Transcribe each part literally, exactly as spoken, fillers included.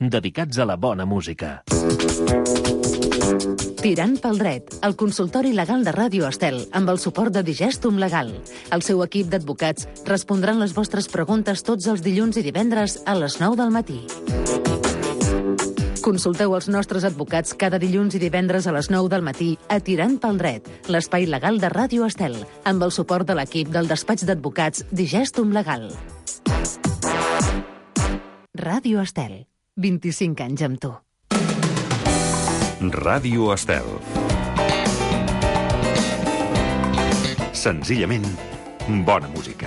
dedicats a la bona música. Tirant pel dret, el consultori legal de Ràdio Estel, amb el suport de Digestum Legal. El seu equip d'advocats respondran les vostres preguntes tots els dilluns i divendres a les nou del matí. Consulteu els nostres advocats cada dilluns i divendres a les nou del matí a Tirant pel dret, l'espai legal de Ràdio Estel, amb el suport de l'equip del despatx d'advocats Digestum Legal. Ràdio Estel, vint-i-cinc anys amb tu. Ràdio Estel. Senzillament, bona música.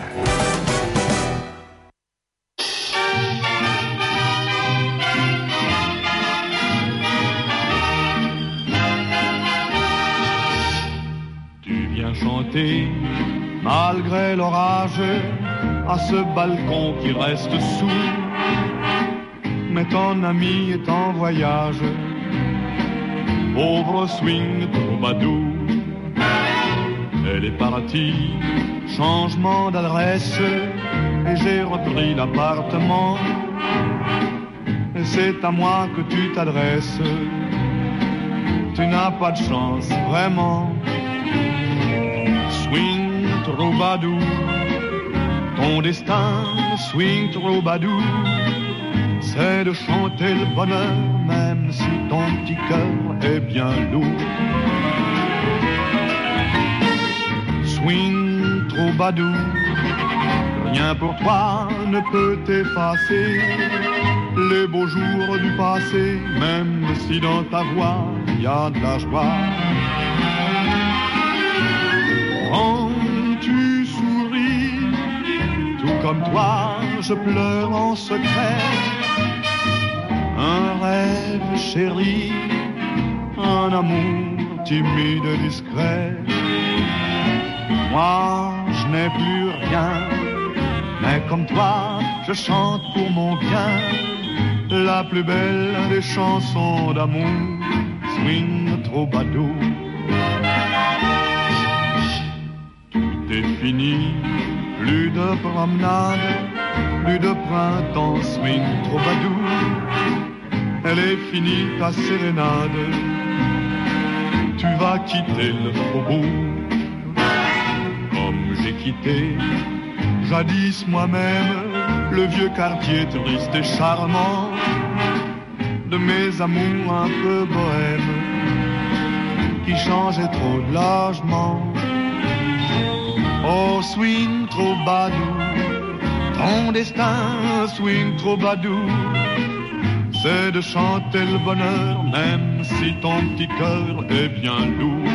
Tu viens chanter, malgré l'orage, à ce balcon qui reste sourd. Mais ton ami est en voyage, pauvre swing troubadour. Elle est partie, changement d'adresse, et j'ai repris l'appartement. Et c'est à moi que tu t'adresses. Tu n'as pas de chance, vraiment. Swing troubadour, ton destin, swing troubadour, c'est de chanter le bonheur, même si ton petit cœur est bien lourd. Swing troubadour, rien pour toi ne peut effacer les beaux jours du passé, même si dans ta voix il y a de la joie. Quand tu souris, tout comme toi, je pleure en secret. Un rêve chéri, un amour timide et discret. Moi, je n'ai plus rien, mais comme toi, je chante pour mon bien la plus belle des chansons d'amour, swing troubadour. Tout est fini, plus de promenade, plus de printemps, swing troubadour. Elle est finie ta sérénade, tu vas quitter le faubourg. Comme j'ai quitté, jadis moi-même, le vieux quartier triste et charmant de mes amours un peu bohèmes qui changeaient trop de logement. Oh swing troubadour, ton destin, swing troubadour, c'est de chanter le bonheur, même si ton petit cœur est bien lourd.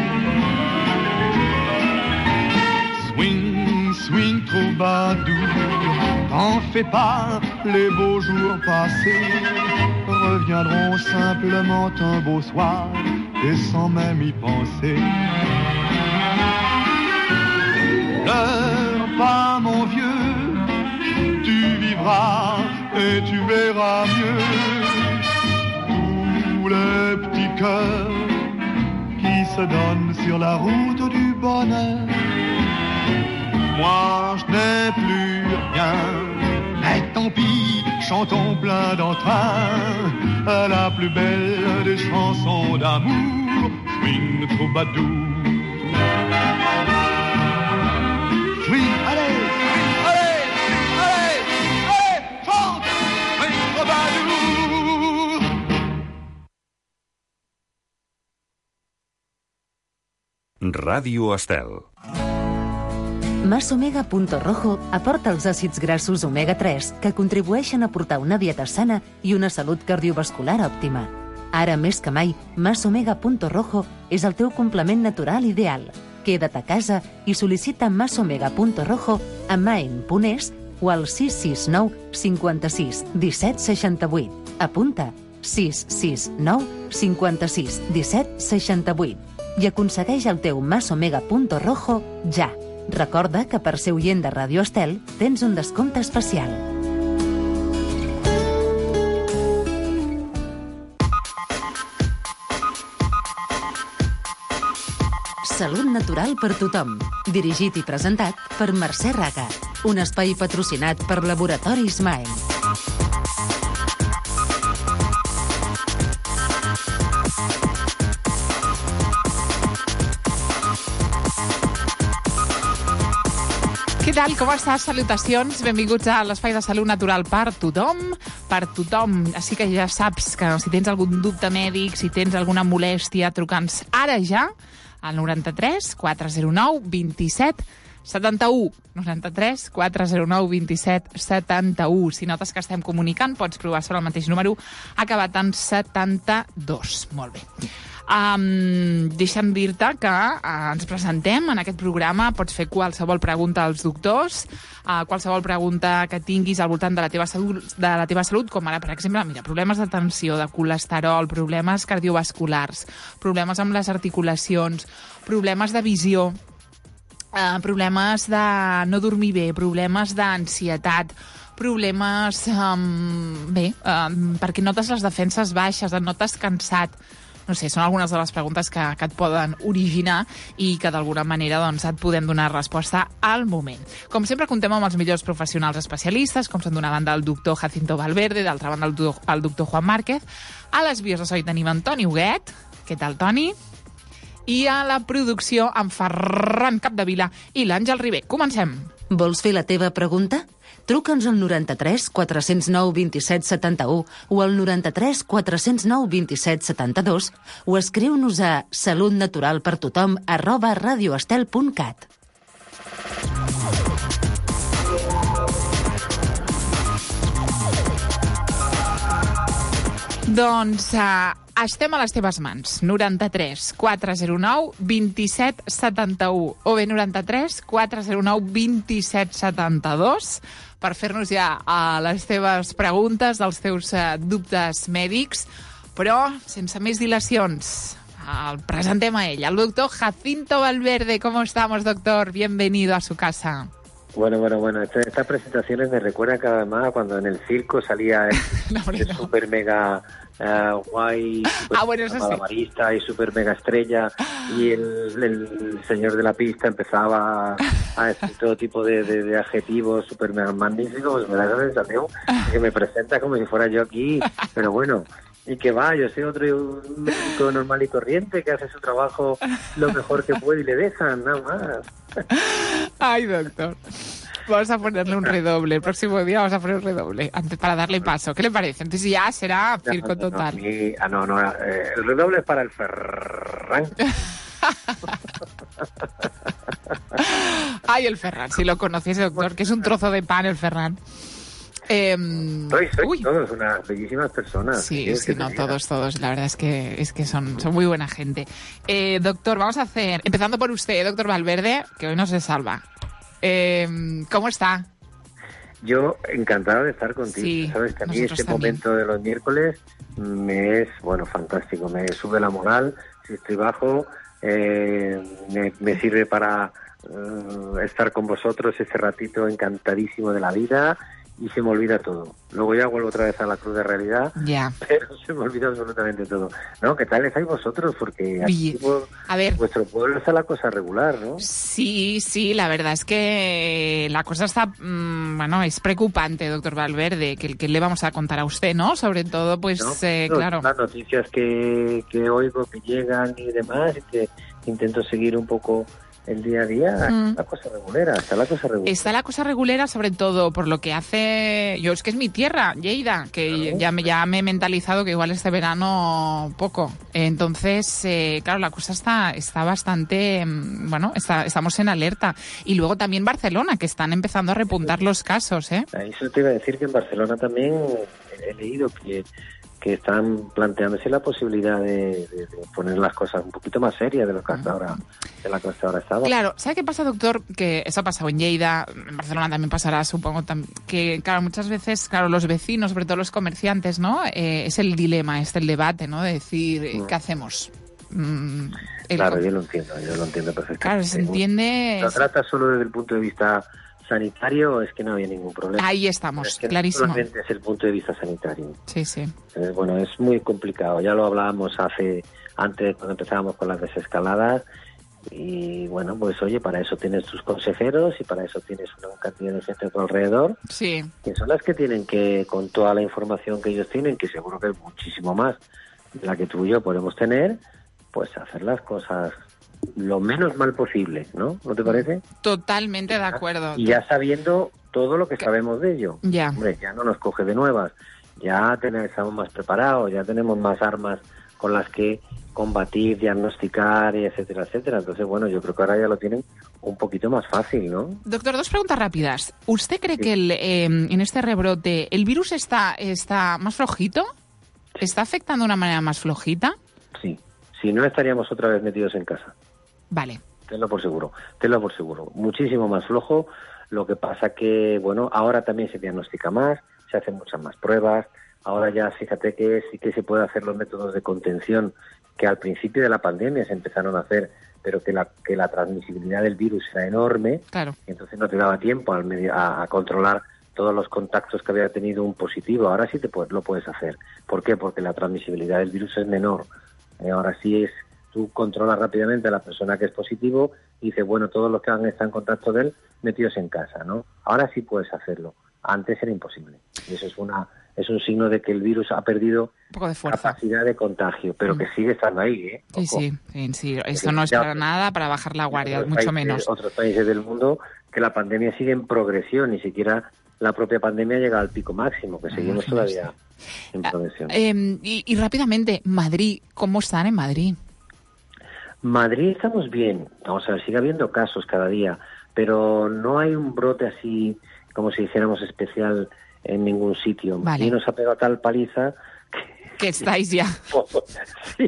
Swing, swing troubadour, t'en fais pas, les beaux jours passés reviendront simplement un beau soir et sans même y penser. Pleure pas mon vieux, tu vivras et tu verras mieux tous les petits cœurs qui se donnent sur la route du bonheur. Moi je n'ai plus rien, mais tant pis, chantons plein d'entrain la plus belle des chansons d'amour, swing troubadour. Swing, allez, allez, allez, allez, chante, swing troubadour. Ràdio Estel. Masomega Punto Rojo aporta els àcids grassos omega tres que contribueixen a portar una dieta sana i una salut cardiovascular òptima. Ara més que mai, Masomega Punto Rojo és el teu complement natural ideal. Queda't a casa i sol·licita Masomega Punto Rojo a maen punt es o al sis sis nou cinquanta-sis disset seixanta-vuit. Apunta sis sis nou cinquanta-sis disset seixanta-vuit i aconsegueix el teu Masomega Punto Rojo ja. Recorda que per ser oient de Ràdio Estel tens un descompte especial. Salut natural per tothom. Dirigit i presentat per Mercè Raga. Un espai patrocinat per Laboratoris Maen. Què tal, com estàs? Salutacions, benvinguts a l'Espai de Salut Natural per tothom, per tothom. Així que ja saps que si tens algun dubte mèdic, si tens alguna molèstia, truca'ns ara ja al noranta-tres quatre zero nou vint-i-set setanta-u. noranta-tres quatre zero nou vint-i-set setanta-u. Si notes que estem comunicant, pots provar sobre el mateix número acabat en setanta-dos. Molt bé. Um, deixa'm dir-te que uh, ens presentem en aquest programa. Pots fer qualsevol pregunta als doctors, uh, qualsevol pregunta que tinguis al voltant de la teva salut, de la teva salut, com ara, per exemple, mira, problemes de tensió, de colesterol, problemes cardiovasculars, problemes amb les articulacions, problemes de visió, uh, problemes de no dormir bé, problemes d'ansietat, problemes, um, bé, um, perquè notes les defenses baixes, et notes cansat. No sé, són algunes de les preguntes que, que et poden originar i que d'alguna manera doncs, et podem donar resposta al moment. Com sempre, contem amb els millors professionals especialistes, com són d'una banda el doctor Jacinto Valverde, d'altra banda el, do, el doctor Juan Márquez. A les vies de so hi tenim en Toni Huguet. Què tal, Toni? I a la producció en Ferran Capdevila i l'Àngel Ribé. Comencem. Vols fer la teva pregunta? Truca'ns al noranta-tres quatre zero nou vint-i-set setanta-u o al noranta-tres quatre zero nou vint-i-set setanta-dos o escriu-nos a salutnaturalpertothom arroba radioestel punt cat. Doncs uh, estem a les teves mans. noranta-tres quatre zero nou vint-i-set setanta-u o bé noranta-tres quatre zero nou vint-i-set setanta-dos per fer-nos ja a les teves preguntes, dels teus uh, dubtes mèdics. Però, sense més dilacions, el presentem a ell, el doctor Jacinto Valverde. ¿Cómo estamos, doctor? Bienvenido a su casa. Bueno, bueno, bueno, Esta, estas presentaciones me recuerdan cada vez más cuando en el circo salía el, no, el no. super mega uh, guay, super ah, bueno, malabarista sí. y super mega estrella y el, el señor de la pista empezaba a decir todo tipo de, de, de adjetivos super mega magníficos. Me da esa sensación que me presenta como si fuera yo aquí, pero bueno. Y que va, yo soy otro un médico normal y corriente que hace su trabajo lo mejor que puede y le dejan, nada más. Ay, doctor. Vamos a ponerle un redoble. El próximo día vamos a poner un redoble antes para darle paso. ¿Qué le parece? Entonces ya será circo no, no, total. No, mi, ah, no, no. Eh, el redoble es para el Ferran. Ay, el Ferran. Si lo conociese, doctor, que es un trozo de pan el Ferran. Eh, soy, soy uy. Todos unas bellísimas personas. Sí, sí, no, todos, todos. La verdad es que es que son, son muy buena gente. Eh, doctor, vamos a hacer, empezando por usted, doctor Valverde, que hoy nos se salva. Eh, ¿Cómo está? Yo encantado de estar contigo. Sí, sabes que a mí este también. momento de los miércoles me es, bueno, fantástico. Me sube la moral, si estoy bajo, eh, me, me sirve para uh, estar con vosotros ese ratito encantadísimo de la vida. Y se me olvida todo. Luego ya vuelvo otra vez a la cruz de realidad, yeah. pero se me olvida absolutamente todo. ¿No? ¿Qué tal estáis vosotros? Porque aquí por, a ver, vuestro pueblo está la cosa regular, ¿no? Sí, sí, la verdad es que la cosa está, mmm, bueno, es preocupante, doctor Valverde, que, que le vamos a contar a usted, ¿no? Sobre todo, pues, ¿No? eh, no, claro. Las noticias que, que oigo, que llegan y demás, y que intento seguir un poco el día a día, mm. la cosa regulera, está la cosa regulera. Está la cosa regulera, sobre todo por lo que hace... Yo, es que es mi tierra, Lleida, que claro. ya, me, ya me he mentalizado que igual este verano poco. Entonces, eh, claro, la cosa está, está bastante... Bueno, está, estamos en alerta. Y luego también Barcelona, que están empezando a repuntar los casos, ¿eh? Eso te iba a decir que en Barcelona también he leído que... que están planteándose la posibilidad de, de, de poner las cosas un poquito más serias de lo que hasta ahora, de la que hasta ahora estaba. Claro, ¿sabe qué pasa, doctor? Que eso ha pasado en Lleida, en Barcelona también pasará, supongo, tam- que claro, muchas veces, claro, los vecinos, sobre todo los comerciantes, ¿no? Eh, es el dilema, es el debate, ¿no? De decir, eh, ¿qué hacemos? Mm, el... Claro, yo lo entiendo, yo lo entiendo perfectamente. Claro, se entiende... ¿Lo trata solo desde el punto de vista sanitario? Es que no había ningún problema. Ahí estamos, es que clarísimo. No solamente es el punto de vista sanitario. Sí, sí. Eh, bueno, es muy complicado. Ya lo hablábamos hace antes, cuando empezábamos con las desescaladas. Y bueno, pues oye, para eso tienes tus consejeros y para eso tienes una cantidad de gente a tu alrededor. Sí. Que son las que tienen que, con toda la información que ellos tienen, que seguro que es muchísimo más de la que tú y yo podemos tener, pues hacer las cosas lo menos mal posible, ¿no? ¿No te parece? Totalmente de acuerdo. Y ya sabiendo todo lo que sabemos de ello. Ya. Hombre, ya no nos coge de nuevas, ya tenemos, estamos más preparados, ya tenemos más armas con las que combatir, diagnosticar, y etcétera, etcétera. Entonces, bueno, yo creo que ahora ya lo tienen un poquito más fácil, ¿no? Doctor, dos preguntas rápidas. ¿Usted cree Sí. que el, eh, en este rebrote el virus está, está más flojito? ¿Está afectando de una manera más flojita? Sí, si no estaríamos otra vez metidos en casa. Vale. Tenlo por seguro, tenlo por seguro. Muchísimo más flojo. Lo que pasa que, bueno, ahora también se diagnostica más, se hacen muchas más pruebas. Ahora ya fíjate que sí que se puede hacer los métodos de contención que al principio de la pandemia se empezaron a hacer, pero que la, que la transmisibilidad del virus era enorme. Claro. Entonces no te daba tiempo al medio, a, a controlar todos los contactos que había tenido un positivo. Ahora sí te puedes, lo puedes hacer. ¿Por qué? Porque la transmisibilidad del virus es menor. Eh, ahora sí es, tú controlas rápidamente a la persona que es positivo y dices, bueno, todos los que han estado en contacto de él, metidos en casa, ¿no? Ahora sí puedes hacerlo. Antes era imposible. Y eso es una es un signo de que el virus ha perdido Un poco de fuerza. capacidad de contagio, pero Mm. que sigue estando ahí, ¿eh? Sí, Ojo. sí, sí, sí. Esto Que no es ya- para nada para bajar la guardia, Otros mucho países- menos. Otros países del mundo que la pandemia sigue en progresión, ni siquiera la propia pandemia llega al pico máximo, que seguimos Imagínese. todavía en progresión. Eh, y, y rápidamente, Madrid, ¿cómo están en Madrid? Madrid estamos bien, vamos a ver, sigue habiendo casos cada día, pero no hay un brote así, como si dijéramos especial en ningún sitio. Vale. Madrid nos ha pegado tal paliza Que estáis ya. sí,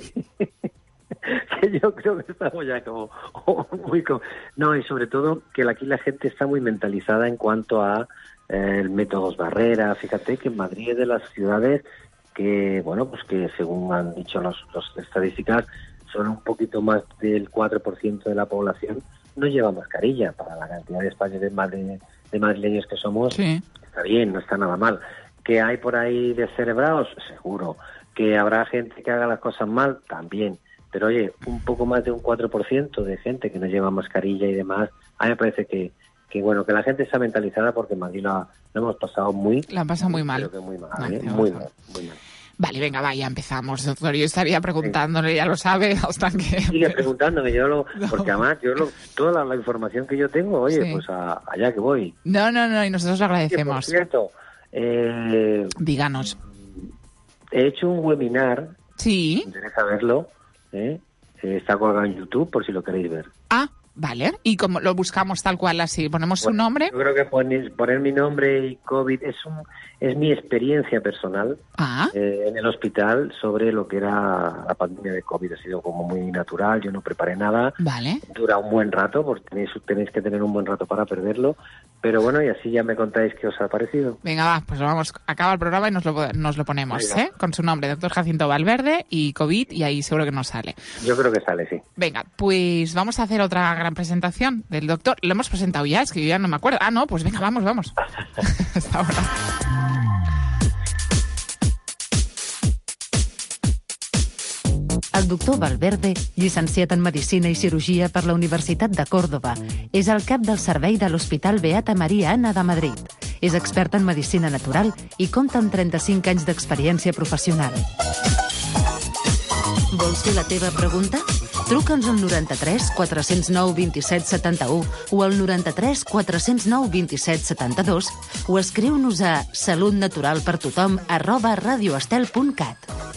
que yo creo que estamos ya como muy... como- No, y sobre todo que aquí la gente está muy mentalizada en cuanto a eh, métodos barrera. Fíjate que Madrid es de las ciudades que, bueno, pues que según han dicho los, los estadísticas, son un poquito más del cuatro por ciento de la población no lleva mascarilla. Para la cantidad de españoles de, madre- de madrileños que somos, Sí. está bien, no está nada mal. ¿Que hay por ahí descerebrados? Seguro. ¿Que habrá gente que haga las cosas mal? También. Pero oye, un poco más de un cuatro por ciento de gente que no lleva mascarilla y demás, a mí me parece que, que bueno, que la gente está mentalizada porque en Madrid lo, lo hemos pasado muy... La han pasado muy mal. Creo que muy mal, Vale, ¿eh? vamos Muy a ver. mal, muy mal. Vale, venga, vaya, empezamos, doctor. Yo estaría preguntándole, ya lo sabe, hasta que... Sigue preguntándome, yo lo, porque además yo lo, toda la, la información que yo tengo, oye, Sí. pues a- allá que voy. No, no, no, y nosotros lo Que, por agradecemos. cierto, eh, Díganos. he hecho un webinar, Sí. me interesa verlo, ¿eh? Eh, está colgado en YouTube por si lo queréis ver. Ah, vale. Y como lo buscamos tal cual así, ponemos su Bueno, nombre. Yo creo que poner, poner mi nombre y COVID es un es mi experiencia personal Ah, eh, en el hospital sobre lo que era la pandemia de COVID. Ha sido como muy natural, yo no preparé nada. vale. Dura un buen rato, porque tenéis, tenéis que tener un buen rato para perderlo. Pero bueno, y así ya me contáis qué os ha parecido. Venga, va, pues vamos, acaba el programa y nos lo, nos lo ponemos, Venga. ¿eh? Con su nombre, doctor Jacinto Valverde y COVID, y ahí seguro que nos sale. Yo creo que sale, sí. Venga, pues vamos a hacer otra gran presentación del doctor. Lo hemos presentado ya, es que yo ya no me acuerdo. Ah, no, pues venga, vamos, vamos. Hasta ahora. El doctor Valverde, llicenciat en Medicina i Cirurgia per la Universitat de Còrdova, és el cap del servei de l'Hospital Beata Maria Anna de Madrid. És expert en Medicina Natural i compta amb trenta-cinc anys d'experiència professional. Vols fer la teva pregunta? Truca'ns al noranta-tres quatre zero nou vint-i-set setanta-u o al noranta-tres quatre zero nou vint-i-set setanta-dos o escriu-nos a salutnaturalpertothom arroba radioestel punt cat.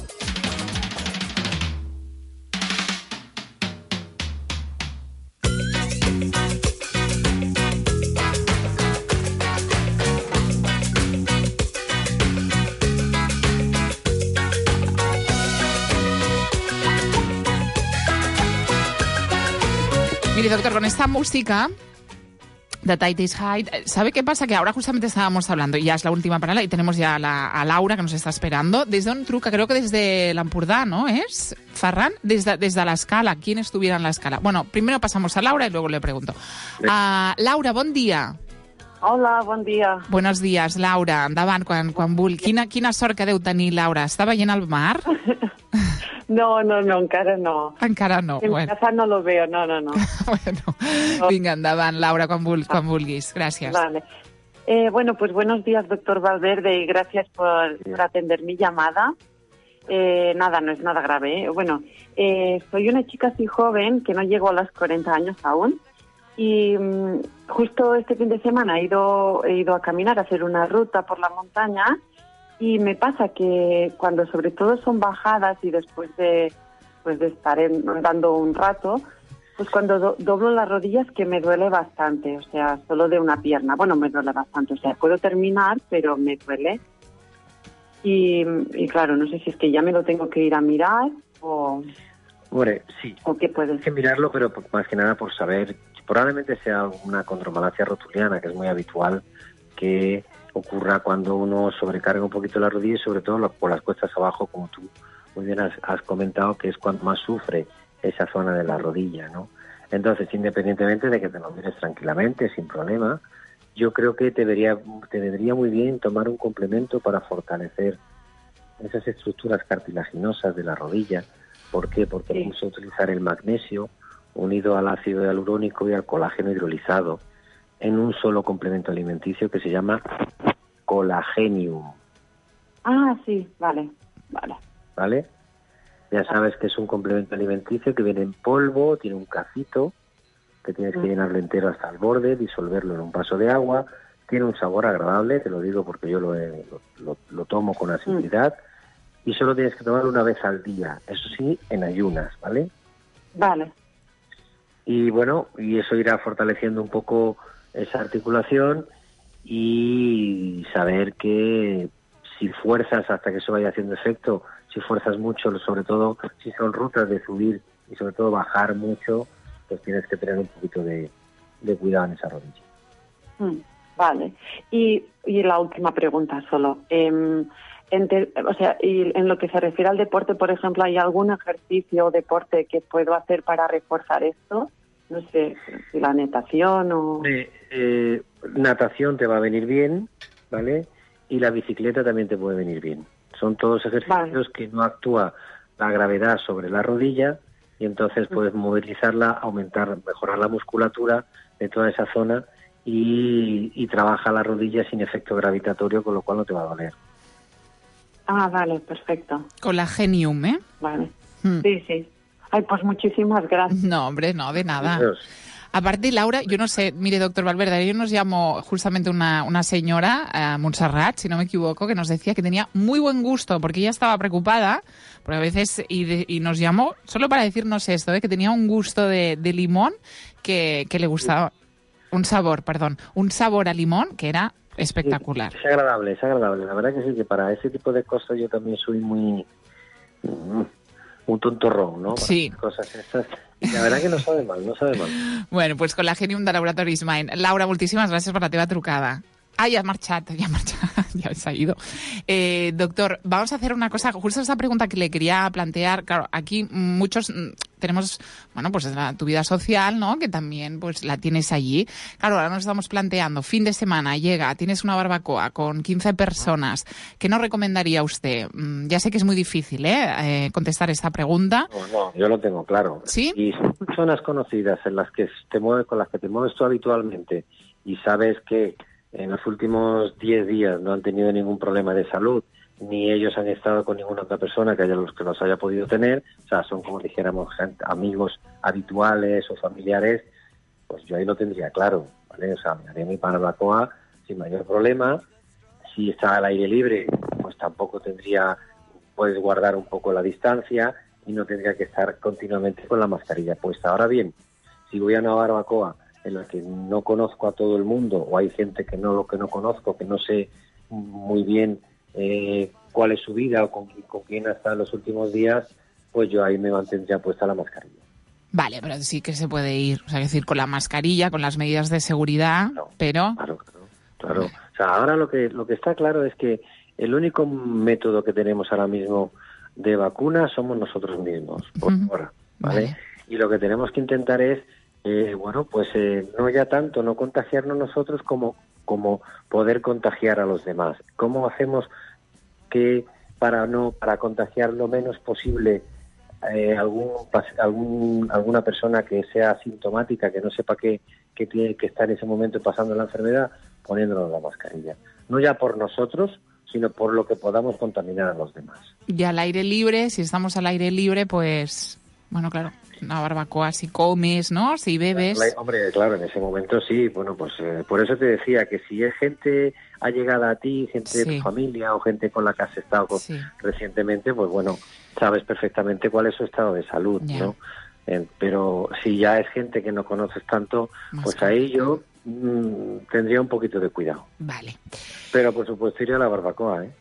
Mire, doctor, con esta música de Tight Height, ¿sabe qué pasa? Que ahora justamente estábamos hablando, y ya es la última parada, y tenemos ya a, la, a Laura que nos está esperando. Desde un truca, creo que desde l'Empordà, ¿no? ¿Es? Ferran, desde, desde la escala. ¿Quién estuviera en la escala? Bueno, primero pasamos a Laura y luego le pregunto. Uh, Laura, bon dia. Hola, bon dia. Buenos días, Laura. Endavant, quan, quan vulgui. Quina, quina sort que deu tenir, Laura. Està veient el mar? No, no, no, encara no. Encara no. En Bueno. casa no lo veo, no, no, no. bueno. Vinga, endavant, Laura, quan, vul, quan vulguis. Gràcies. Vale. Eh, bueno, pues buenos días, doctor Valverde, y gracias por, por atender mi llamada. Eh, nada, no es nada grave, ¿eh? Bueno, eh, soy una chica así joven que no llego a los cuarenta años aún y mmm, justo este fin de semana he ido, he ido a caminar, a hacer una ruta por la montaña y me pasa que cuando sobre todo son bajadas y después de, pues de estar en, andando un rato, pues cuando do, doblo las rodillas que me duele bastante, o sea, solo de una pierna. Bueno, me duele bastante, o sea, puedo terminar, pero me duele. Y, y claro, no sé si es que ya me lo tengo que ir a mirar o... Hombre, sí. ¿O qué puede ser? Hay que mirarlo, pero más que nada por saber, probablemente sea una condromalacia rotuliana, que es muy habitual que ocurra cuando uno sobrecarga un poquito la rodilla y sobre todo por las cuestas abajo, como tú muy bien has, has comentado, que es cuando más sufre esa zona de la rodilla, ¿no? Entonces, independientemente de que te lo mires tranquilamente, sin problema, yo creo que te debería, te vendría muy bien tomar un complemento para fortalecer esas estructuras cartilaginosas de la rodilla. ¿Por qué? Porque sí. Vamos a utilizar el magnesio unido al ácido hialurónico y al colágeno hidrolizado en un solo complemento alimenticio que se llama Colagenium. Ah, sí, vale, vale. ¿Vale? Ya sabes que es un complemento alimenticio que viene en polvo, tiene un cacito, que tienes que llenarlo entero hasta el borde, disolverlo en un vaso de agua, tiene un sabor agradable, te lo digo porque yo lo, he, lo, lo, lo tomo con asiduidad, mm. y solo tienes que tomarlo una vez al día, eso sí, en ayunas, ¿vale? Vale. Y bueno, y eso irá fortaleciendo un poco esa articulación y saber que si fuerzas hasta que eso vaya haciendo efecto, si fuerzas mucho, sobre todo si son rutas de subir y sobre todo bajar mucho, pues tienes que tener un poquito de, de cuidado en esa rodilla. Mm, vale. Y, y la última pregunta solo. Eh, ente, o sea, y en lo que se refiere al deporte, por ejemplo, ¿hay algún ejercicio o deporte que puedo hacer para reforzar esto? No sé, si la natación o... Eh, eh, natación te va a venir bien, ¿vale? Y la bicicleta también te puede venir bien. Son todos ejercicios vale. que no actúa la gravedad sobre la rodilla y entonces puedes movilizarla, aumentar, mejorar la musculatura de toda esa zona y, y trabaja la rodilla sin efecto gravitatorio, con lo cual no te va a doler. Ah, vale, perfecto. Colagenium, ¿eh? Vale. Hmm. Sí, sí. Ay, pues muchísimas gracias. No, hombre, no, de nada. Dios. Aparte, Laura, yo no sé, mire, doctor Valverde, yo nos llamó justamente una, una señora, eh, Montserrat, si no me equivoco, que nos decía que tenía muy buen gusto, porque ella estaba preocupada, porque a veces, y, de, y nos llamó solo para decirnos esto, eh, que tenía un gusto de, de limón que, que le gustaba, un sabor, perdón, un sabor a limón que era espectacular. Es agradable, es agradable. La verdad que sí, que para ese tipo de cosas yo también soy muy... un tontorrón, ¿no? Sí. Cosas estas. Y la verdad que no sabe mal, no sabe mal. Bueno, pues Colagenium de Laboratoris Mind. Laura, moltíssimes gràcies per la teva trucada. Ah, ya ha marchado, ya ha marchado, ya se ha ido. Eh, doctor, vamos a hacer una cosa, justo esa pregunta que le quería plantear. Claro, aquí muchos tenemos, bueno, pues la, tu vida social, ¿no? Que también pues la tienes allí. Claro, ahora nos estamos planteando, fin de semana, llega, tienes una barbacoa con quince personas. ¿Qué nos recomendaría usted? Ya sé que es muy difícil, ¿eh? eh contestar esta pregunta. No, no, yo lo tengo claro. ¿Sí? Y son personas conocidas en las que te mueves, con las que te mueves tú habitualmente y sabes que en los últimos diez días no han tenido ningún problema de salud, ni ellos han estado con ninguna otra persona que haya los que los haya podido tener, o sea, son como dijéramos gente, amigos habituales o familiares, pues yo ahí lo tendría claro, ¿vale? O sea, me haría mi barbacoa sin mayor problema. Si está al aire libre, pues tampoco tendría, puedes guardar un poco la distancia y no tendría que estar continuamente con la mascarilla puesta. Ahora bien, si voy a una barbacoa en la que no conozco a todo el mundo, o hay gente que no lo que no conozco, que no sé muy bien eh, cuál es su vida o con, con quién ha estado en los últimos días, pues yo ahí me mantendría puesta la mascarilla. Vale, pero sí que se puede ir, o sea, es decir, con la mascarilla, con las medidas de seguridad, no, pero... Claro, claro, claro. O sea, ahora lo que, lo que está claro es que el único método que tenemos ahora mismo de vacuna somos nosotros mismos, por uh-huh. ahora, ¿vale? Vale. Y lo que tenemos que intentar es Eh, bueno, pues eh, no ya tanto no contagiarnos nosotros como, como poder contagiar a los demás. ¿Cómo hacemos que para no para contagiar lo menos posible eh, algún, algún alguna persona que sea asintomática, que no sepa que, que tiene que estar en ese momento pasando la enfermedad, poniéndonos la mascarilla? No ya por nosotros, sino por lo que podamos contaminar a los demás. Y al aire libre, si estamos al aire libre, pues, bueno, claro, una barbacoa si comes, ¿no? Si bebes. Claro, hombre, claro, en ese momento sí, bueno, pues eh, por eso te decía que si es gente allegada a ti, gente Sí. de tu familia o gente con la que has estado con- Sí. recientemente, pues bueno, sabes perfectamente cuál es su estado de salud, Ya. ¿no? Eh, pero si ya es gente que no conoces tanto, Más pues ahí complicado. yo mm, tendría un poquito de cuidado. Vale. Pero por supuesto iría a la barbacoa, ¿eh?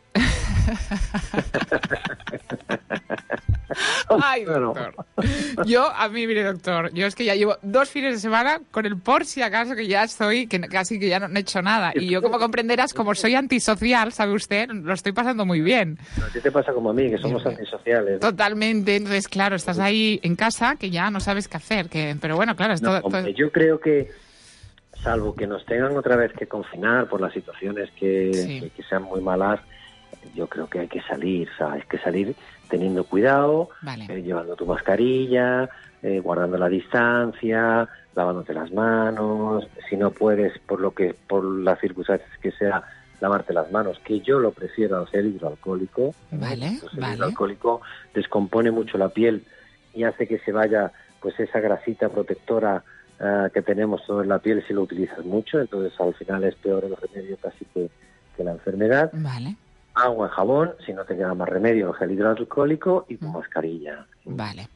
Ay, Bueno. doctor. Yo, a mí, mire, doctor, yo es que ya llevo dos fines de semana con el por si acaso que ya estoy, que casi que ya no, no he hecho nada. Y yo, como comprenderás, como soy antisocial, ¿sabe usted? Lo estoy pasando muy bien. A ti te pasa como a mí, que somos antisociales, ¿no? Totalmente. Entonces, claro, estás ahí en casa que ya no sabes qué hacer. Que, pero bueno, claro, es No, todo, hombre, todo- yo creo que, salvo que nos tengan otra vez que confinar por las situaciones que, Sí. que, que sean muy malas, yo creo que hay que salir, ¿sabes? Hay que salir teniendo cuidado, Vale. eh, llevando tu mascarilla, eh, guardando la distancia, lavándote las manos. Si no puedes, por lo que por las circunstancias que sea, lavarte las manos, que yo lo prefiero al gel hidroalcohólico. ¿no? Vale, Pues el vale. hidroalcohólico descompone mucho la piel y hace que se vaya pues esa grasita protectora eh, que tenemos sobre la piel si lo utilizas mucho, entonces al final es peor el remedio casi que, que la enfermedad. Vale, Agua, jabón, si no te queda más remedio, el gel hidroalcohólico y tu mascarilla. vale.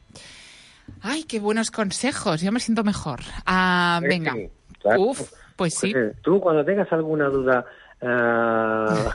Ay, qué buenos consejos. Yo me siento mejor. Ah, Eh, venga. sí, claro. Uf, pues sí. Eh, Tú cuando tengas alguna duda ah,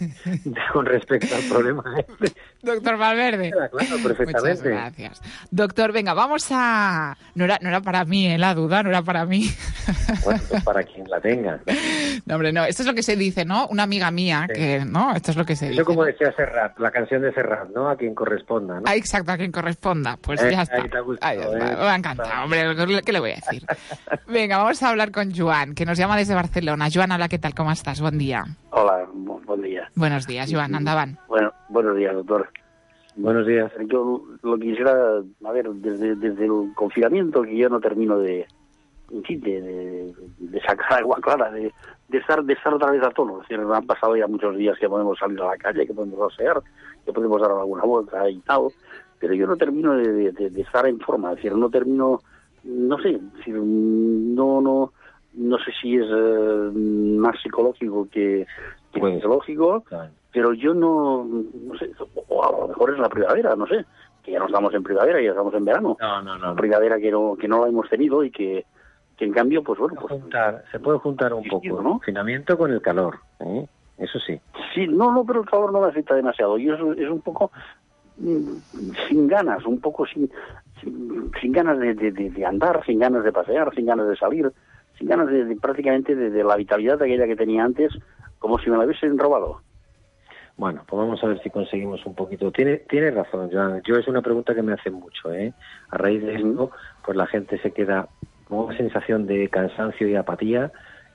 con respecto al problema este, Doctor Valverde. queda claro Muchas perfectamente. gracias. Doctor, venga, vamos a... No era, no era para mí, eh, la duda, no era para mí. Bueno, pues para quien la tenga. No, hombre, no. Esto es lo que se dice, ¿no? Una amiga mía, Sí. que, ¿no? Esto es lo que se dice. Eso como decía Serrat, la canción de Serrat, ¿no? A quien corresponda, ¿no? Ah, exacto, a quien corresponda. Pues Eh, ya está. ahí te ha gustado, Ahí está. eh. Me ha encantado, hombre. ¿Qué le voy a decir? Venga, vamos a hablar con Joan, que nos llama desde Barcelona. Joan, hola, ¿qué tal? ¿Cómo estás? Buen día. Hola, bu- buen día. Buenos días, Joan. Andaban. Bueno, buenos días, doctor. Buenos días. Yo lo quisiera, a ver, desde, desde el confinamiento, que yo no termino de, en fin, de, de, de sacar agua clara, de, de estar de estar otra vez a tono. Es decir, han pasado ya muchos días que podemos salir a la calle, que podemos pasear, que podemos dar alguna vuelta y tal, pero yo no termino de, de, de- de estar en forma. Es decir, no termino, no sé, es decir, no, no, no sé si es eh, más psicológico que, que Pues, fisiológico. Claro. Pero yo no, no sé, o a lo mejor es la primavera, no sé, que ya no estamos en primavera, ya estamos en verano. No, no, no. no. Primavera que no que no la hemos tenido y que, que en cambio, pues bueno, Se puede pues juntar, se puede juntar un poco Distinto, el ¿no? confinamiento con el calor, ¿eh? Eso sí. sí, no, no, pero el calor no me afecta demasiado. Yo es, es un poco mm, sin ganas, un poco sin sin, sin ganas de, de, de- de andar, sin ganas de pasear, sin ganas de salir, sin ganas de, de prácticamente de, de la vitalidad aquella que tenía antes, como si me la hubiesen robado. Bueno, pues vamos a ver si conseguimos un poquito. Tiene, tiene razón, Joan. Yo es una pregunta que me hacen mucho, ¿eh? A raíz de esto, pues la gente se queda con una sensación de cansancio y apatía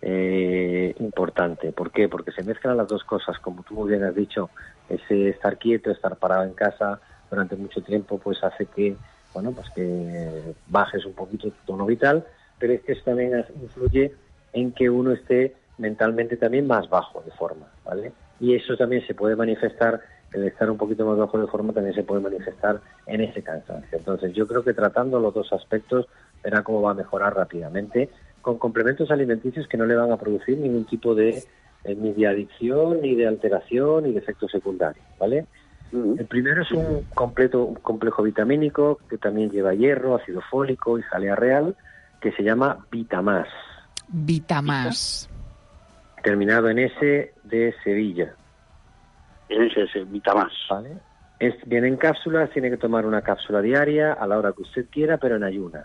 eh, importante. ¿Por qué? Porque se mezclan las dos cosas, como tú muy bien has dicho, ese estar quieto, estar parado en casa durante mucho tiempo, pues hace que, bueno, pues que bajes un poquito tu tono vital, pero es que eso también influye en que uno esté mentalmente también más bajo de forma, ¿vale? Y eso también se puede manifestar, el estar un poquito más bajo de forma también se puede manifestar en ese cansancio. Entonces yo creo que tratando los dos aspectos verá cómo va a mejorar rápidamente con complementos alimenticios que no le van a producir ningún tipo de eh, ni de adicción, ni de alteración, ni de efecto secundario, ¿vale? Mm. El primero es un completo un complejo vitamínico que también lleva hierro, ácido fólico y jalea real, que se llama Vitamás, Vitamás. terminado en S de Sevilla, Ese es el Vitamás. ¿vale? Es, viene en cápsulas, tiene que tomar una cápsula diaria a la hora que usted quiera, pero en ayunas.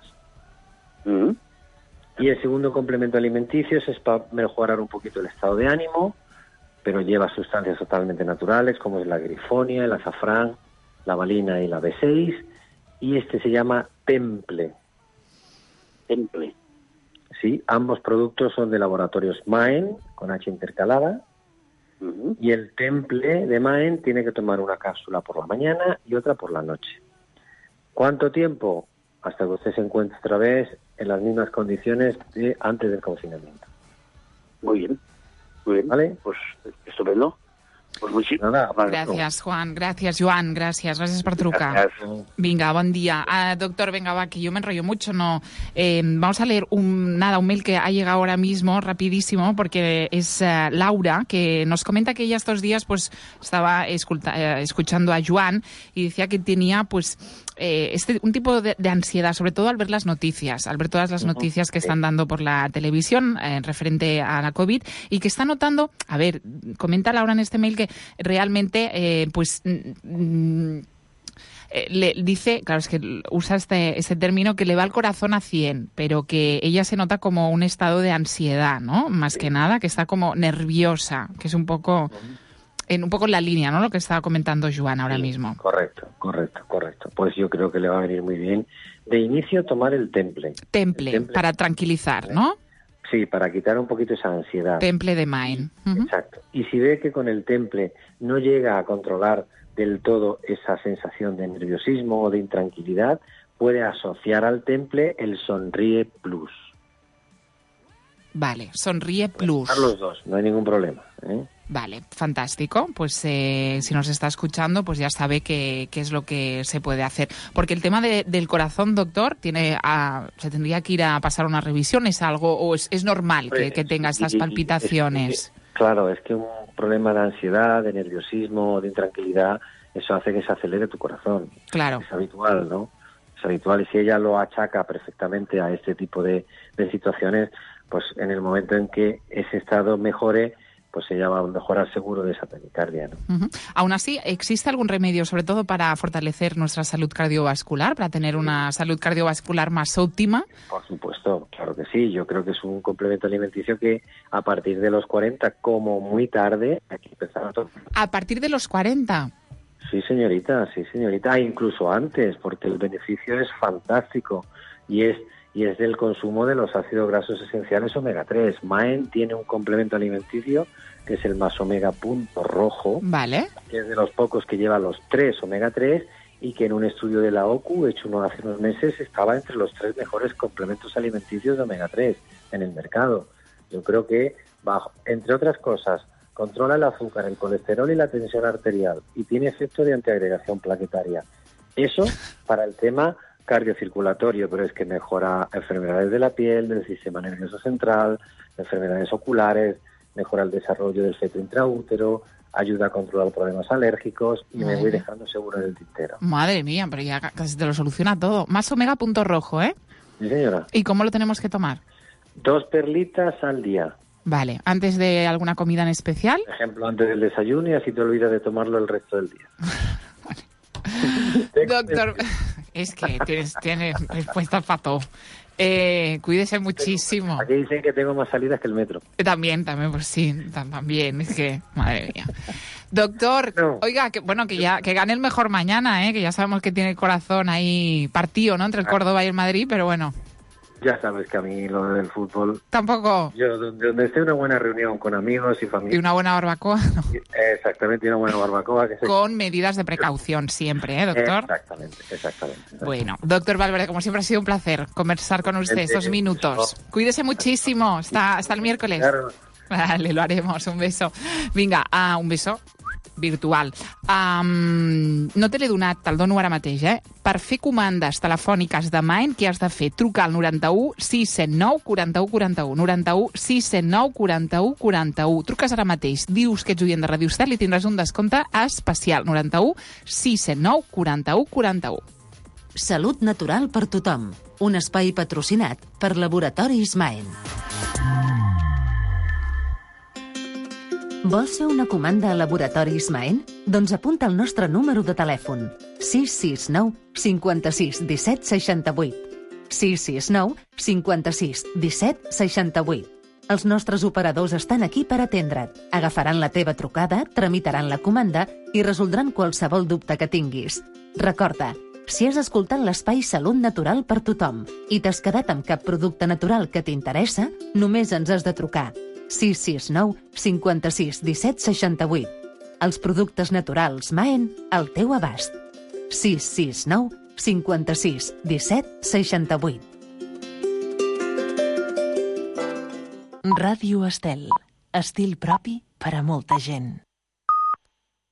Mm. Y el segundo complemento alimenticio es para mejorar un poquito el estado de ánimo, pero lleva sustancias totalmente naturales, como es la grifonia, el azafrán, la valina y la B seis, y este se llama Temple. Temple. Sí, ambos productos son de laboratorios Maen, con H intercalada, Mm. y el Temple de Maen tiene que tomar una cápsula por la mañana y otra por la noche. ¿Cuánto tiempo? Hasta que usted se encuentre otra vez en las mismas condiciones de antes del confinamiento. Muy bien, muy bien. ¿Vale? Pues estupendo. Pues muchísimas Gràcies, Juan. Gràcies, Joan. Gràcies. Gràcies per trucar. Gracias. Venga, buen día. Uh, doctor, venga, va, que yo me enrollo mucho. No, eh, vamos a leer un, nada, un mail que ha llegado ahora mismo, rapidísimo, porque es uh, Laura, que nos comenta que ella estos días pues estaba escuta, eh, escuchando a Joan y decía que tenía pues eh, este un tipo de, de ansiedad, sobre todo al ver las noticias, al ver todas las noticias que están dando por la televisión eh, referente a la COVID, y que está notando, a ver, comenta Laura en este mail que realmente eh, pues mm, eh, le dice, claro, es que usa este, este término, que le va el corazón a cien, pero que ella se nota como un estado de ansiedad, ¿no? Más que nada, que está como nerviosa, que es un poco en un poco en la línea, ¿no? Lo que estaba comentando Joan ahora Sí, mismo. Correcto, correcto, correcto. Pues yo creo que le va a venir muy bien. De inicio, tomar el temple. Temple, El temple. para tranquilizar, ¿no? Sí, para quitar un poquito esa ansiedad. Temple de Mind. Uh-huh. Exacto. Y si ve que con el temple no llega a controlar del todo esa sensación de nerviosismo o de intranquilidad, puede asociar al temple el Sonríe Plus. Vale, Sonríe Plus. A los dos, no hay ningún problema, ¿eh? Vale, fantástico. Pues eh, si nos está escuchando, pues ya sabe qué es lo que se puede hacer. Porque el tema de, del corazón, doctor, tiene a, se tendría que ir a pasar una revisión, ¿es algo o es, es normal que, que tenga estas palpitaciones? Es que, claro, es que un problema de ansiedad, de nerviosismo, de intranquilidad, eso hace que se acelere tu corazón. Claro. Es habitual, ¿no? Es habitual. Y si ella lo achaca perfectamente a este tipo de, de situaciones, pues en el momento en que ese estado mejore, pues ella va a mejorar seguro de esa taquicardia, ¿no? Uh-huh. Aún así, ¿existe algún remedio, sobre todo para fortalecer nuestra salud cardiovascular, para tener una salud cardiovascular más óptima? Por supuesto, claro que sí. Yo creo que es un complemento alimenticio que a partir de los cuarenta, como muy tarde, hay que empezar a tomar. ¿A partir de los cuarenta? Sí, señorita, sí, señorita. Ah, incluso antes, porque el beneficio es fantástico y es y es del consumo de los ácidos grasos esenciales omega tres. Maen tiene un complemento alimenticio que es el más omega punto rojo, vale, que es de los pocos que lleva los tres omega tres y que en un estudio de la O C U hecho hace unos meses estaba entre los tres mejores complementos alimenticios de omega tres en el mercado. Yo creo que, bajo, entre otras cosas, controla el azúcar, el colesterol y la tensión arterial y tiene efecto de antiagregación plaquetaria. Eso para el tema cardiocirculatorio, pero es que mejora enfermedades de la piel, del sistema nervioso central, enfermedades oculares, mejora el desarrollo del feto intraútero, ayuda a controlar problemas alérgicos y Madre me voy dejando seguro en el tintero. Madre mía, pero ya casi te lo soluciona todo. Más omega punto rojo, ¿eh? Sí, señora. ¿Y cómo lo tenemos que tomar? Dos perlitas al día. Vale, ¿antes de alguna comida en especial? Por ejemplo, antes del desayuno y así te olvidas de tomarlo el resto del día. Doctor, es que tienes, tienes respuesta para todo. Eh, cuídese muchísimo. Aquí dicen que tengo más salidas que el metro. También, también, pues sí, también, es que, madre mía. Doctor, no. Oiga, que bueno, que ya que gane el mejor mañana, ¿eh? Que ya sabemos que tiene el corazón ahí partido, ¿no? Entre el Córdoba y el Madrid, pero bueno. Ya sabes que a mí lo del fútbol... Tampoco. Yo, donde, donde esté una buena reunión con amigos y familia... Y una buena barbacoa, ¿no? Exactamente, y una buena barbacoa. Que se... Con medidas de precaución siempre, ¿eh, doctor? Exactamente, exactamente, exactamente. Bueno, doctor Valverde, como siempre ha sido un placer conversar con usted estos minutos. Cuídese muchísimo. Hasta, hasta el miércoles. Claro. Vale, lo haremos. Un beso. Vinga, uh, un beso virtual. Um, no te l'he donat, te'l dono ara mateix, eh? Per fer comandes telefòniques de Maen, què has de fer? Trucar al noranta-u sis cent nou quaranta-u quaranta-u. noranta-u sis cent nou quaranta-u quaranta-u. Truques ara mateix, dius que ets oient de Ràdio Estel i tindràs un descompte especial. noranta-u sis cent nou quaranta-u quaranta-u. Salut natural per tothom. Un espai patrocinat per Laboratoris Maen. Vols fer una comanda a Laboratoris Maen? Doncs apunta el nostre número de telèfon. sis sis nou cinquanta-sis disset seixanta-vuit. sis sis nou cinquanta-sis disset seixanta-vuit. Els nostres operadors estan aquí per atendre't. Agafaran la teva trucada, tramitaran la comanda i resoldran qualsevol dubte que tinguis. Recorda, si has escoltat l'espai Salut Natural per tothom i t'has quedat amb cap producte natural que t'interessa, només ens has de trucar. sis sis nou cinquanta-sis disset seixanta-vuit. Els productes naturals Maen al teu abast. sis sis nou cinquanta-sis disset seixanta-vuit. Ràdio Estel. Estil propi per a molta gent.